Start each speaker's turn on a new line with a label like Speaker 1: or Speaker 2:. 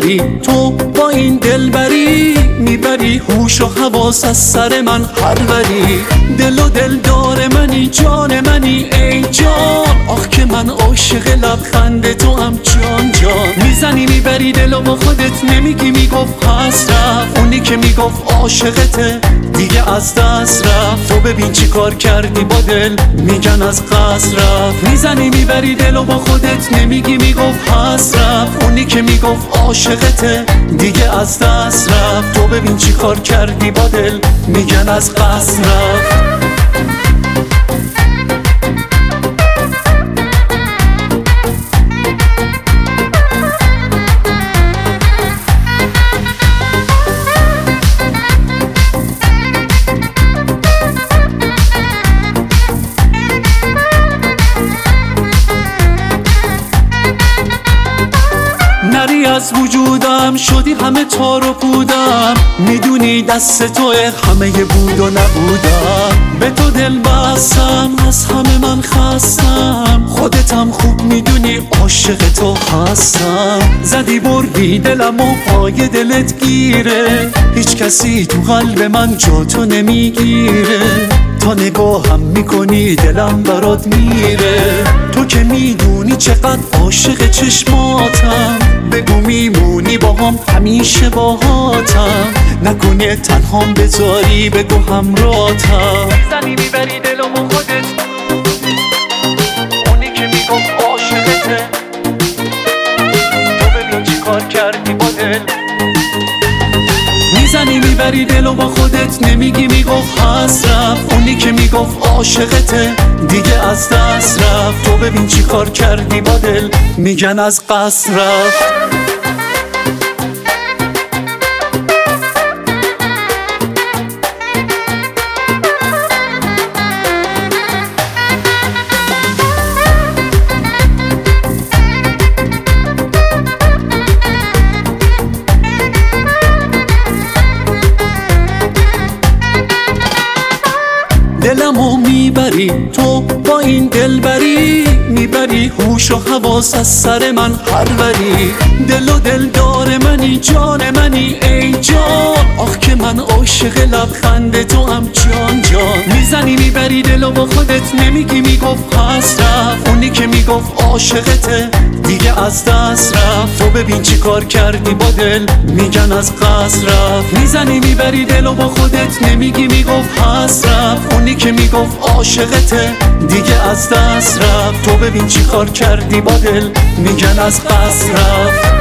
Speaker 1: میبری تو با این دلبری، میبری هوش و حواس از سر من هروری. دل و دلدار منی، جان منی ای جان، آخ که من عاشق لبخند تو هم جان جان. میزنی میبری دلو با خودت نمیگی، میگفت پس رفت. اونی که میگفت عاشقته دیگه از دست رفت. تو ببین چی کار کردی با دل، میگن از قصد رفت. میزنی میبری دلو با خودت نمیگی، میگفت پس رفت. اونی که میگفت عاشقته دیگه از دست رفت. تو ببین چی کار کردی با دل، میگن از قصد رفت. نری از وجودم شدی همه تار و پودم، میدونی دست توه همه بود و نبودم. به تو دل بستم از همه من خستم، خودتم خوب میدونی عاشق تو هستم. زدی بردی دلم و پای دلت گیره، هیچ کسی تو قلب من جا تو نمیگیره. تا نگاهم میکنی دلم برات میره، تو که میدونی چقدر عاشق چشماتم. بگو میمونی با هم همیشه باهاتم، نکنه تنهام بذاری بگو همراهتم. میزنی میبری دلو با خودت، اونی که میگفت عاشقته تو ببین چی کار کردی با دل. میزنی میبری دلو با خودت نمیگی، میگفت هست رفت. اونی که میگفت عاشقته دیگه از دست رفت. تو ببین چی کار کردی با دل، میگن از قصد رفت. دلمو میبری تو با این دلبری، میبری هوش و حواس از سر من هروری. دل و دلدار منی، جان منی ای جان، آخ که من عاشق لبخند تو هم جان جان. میزنی میبری دلو با خودت نمیگی، میگفت پس رفت. اونی که میگفت عاشقته دیگه از دست رفت. تو ببین چی کار کردی با دل، میگن از قصد رفت. میزنی میبری دلو با خودت نمیگی، میگفت پس رفت. اونی که میگفت عاشقته دیگه از دست رفت. تو ببین چی کار کردی با دل، میگن از قصد رفت.